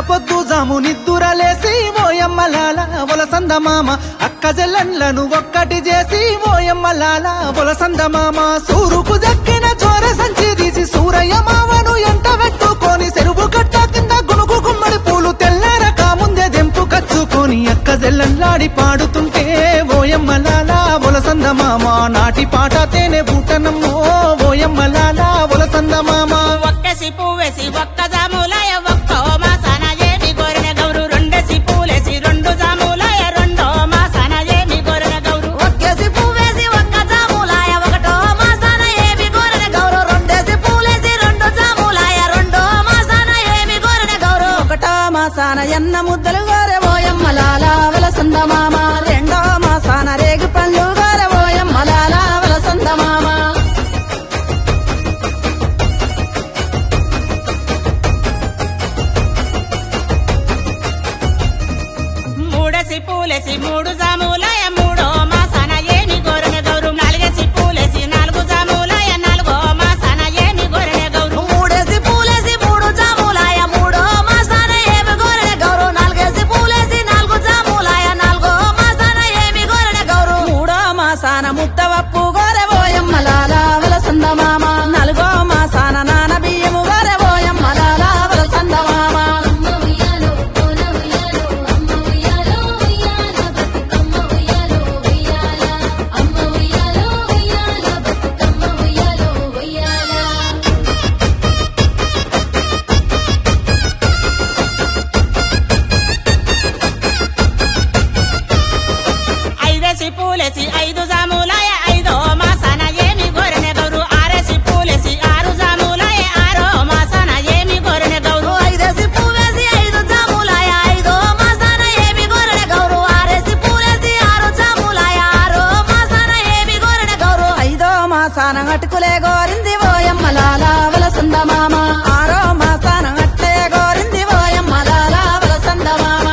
పొద్దు జాము నిద్దురలేసి ఓయమ్మలాల ఒలసంద మామ అక్క జల్లన్లను ఒక్కటి చేసి ఓయమ్మలాల ఒలసంద మామ సూరుకు దక్కిన చోర సంచి తీసి సూరయ్య మామను ఎంట పెట్టుకొని చెరువు కట్ట కింద గునుగు గుమ్మడి పూలు తెల్లారక ముందే దెంపు కచ్చుకొని అక్క జల్లన్లాడి పాడుతుంటే ఓయమ్మలాల ఒలసంద మామ నాటి పాట తేనె బూటనమ్మో ఓయమ్మలాల ఒలసంద మామ ఒక్కసి పువ్వేసి ఒక్క జాములాయ ఒక్కో మాసాన ఏమి కోరిన గౌరు రెండేసి పూలేసి రెండు జాములాయ రెండో మాసాన ఏమి కోరిన గౌరు ఒక్కేసి పువ్వేసి ఒక్క జాములాయ ఒకటో మాసాన ఏమి కోరిన గౌరు రెండేసి పూలేసి రెండు జాములాయ రెండో మాసాన ఏమి కోరిన గౌరు ఒకటో మాసాన ఎన్న ముద్దలు గోరె ఓయమ్మలాల ఒలసంద మామ రెండో మాసాన రేగి పళ్ళు గోరె ఓయమ్మలాల ఒలసంద మామ మూడేసి పూలేసి మూడు జాములాయ మూడో మాసాన ఏమి కోరిన గౌరు నాలుగేసి పూలేసి నాలుగు జాములాయ నాలుగో మాసాన ఏమి కోరిన గౌరు మూడేసి పూలేసి మూడు జాములాయ మూడో మాసాన ఏమి కోరిన గౌరు నాలుగేసి పూలేసి నాలుగు జాములాయ నాలుగో మాసాన ఏమి కోరిన గౌరు మూడో మాసాన ముద్దవప్పు గోరె ఓయమ్మలాల ఒలసంద మామ నాలుగో మాసాన నాన బియ్యము గోరె ఓయమ్మలాల ఒలసంద మామ ఐదేసి పూలేసి ఐదు జాములాయ ఐదో మాసాన ఏమి కోరిన గౌరు ఆరేసి పూలేసి ఆరు జాములాయ ఆరో మాసాన ఏమి కోరిన గౌరు ఐదేసి పువ్వేసి ఐదు జాములాయ ఐదో మాసాన ఏమి కోరిన గౌరు ఆరేసి పూలేసి ఆరు జాములాయ ఆరో మాసాన ఏమి కోరిన గౌరు ఐదో మాసాన అటుకులే గోరింది ఓయమ్మలాల ఒలసంద మామ ఆరో మాసాన అట్లే గోరింది ఓయమ్మలాల ఒలసంద మామ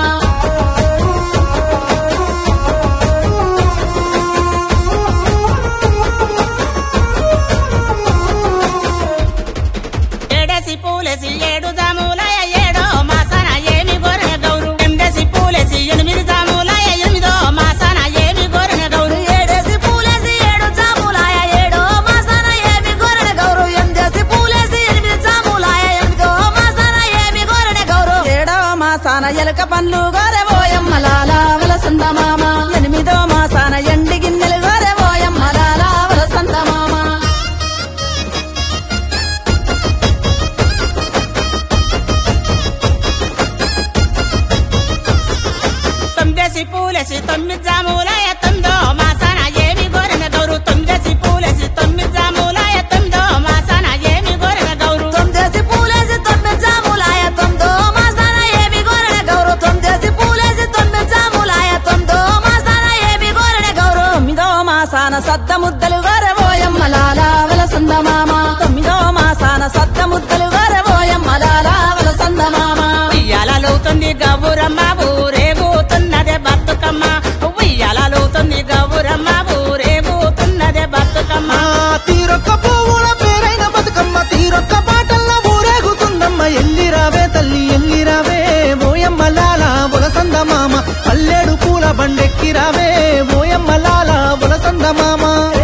ఏడేసి పూలేసి ఏడు జాములాయ ఏడో మాసాన ఏమి కోరిన గౌరు ఎనిమిదేసి పూలేసి ఎనిమిది జాములాయ ఎనిమిదో మాసాన ఏమి కోరిన గౌరు ఏడేసి పూలేసి ఏడు జాములాయ ఏడో మాసాన ఏమి కోరిన గౌరు ఎనిమిదేసి పూలేసి ఎనిమిది జాములాయ ఎనిమిదో మాసాన ఏమి కోరిన గౌరు ఏడో మాసాన ఎలక పండ్లు గోరె ఓయమ్మలాల ఒలసంద మామ ఎనిమిదో మాసాన ఎండి గిన్నెలు గోరె ఓయమ్మలాల ఒలసంద మామ తొమ్మిదేసి పూలేసి తొమ్మిది జాములాయ తొమ్మిదో మాసాన ఏమి కోరిన గౌరు తొమ్మిదేసి పూలేసి తొమ్మిది జాములాయ తొమ్మిదో మాసాన ఏమి కోరిన గౌరు తొమ్మిదేసి పూలేసి తొమ్మిది జాములాయ తొమ్మిదో మాసాన ఏమి కోరిన గౌరు తొమ్మిదేసి పూలేసి తొమ్మిది జాములాయ తొమ్మిదో మాసాన ఏమి కోరిన గౌరు తొమ్మిదో మాసాన సద్ద ముద్దలు గోరె ఓయమ్మలాల ఒలసంద మామ తొమ్మిదో మాసాన సద్ద ముద్దలు గోరె ఓయమ్మలాల ఒలసంద మామ ఉయ్యాలవుతుంది గౌరమ్మ ఊరేగుతున్నదే బతుకమ్మ ఉయ్యాలవుతుంది గౌరమ్మ ఊరేగుతున్నదే బతుకమ్మ తీరొక్క పువ్వుల పేరైన బతుకమ్మ తీరొక్క పాటల్లో ఊరేగుతుందమ్మ ఎల్లిరావే తల్లి ఎల్లిరావే ఓయమ్మలాల ఒలసంద మామ పల్లెడు పూల బండెక్కిరావే ఓయమ్మలాల ఒలసంద మామ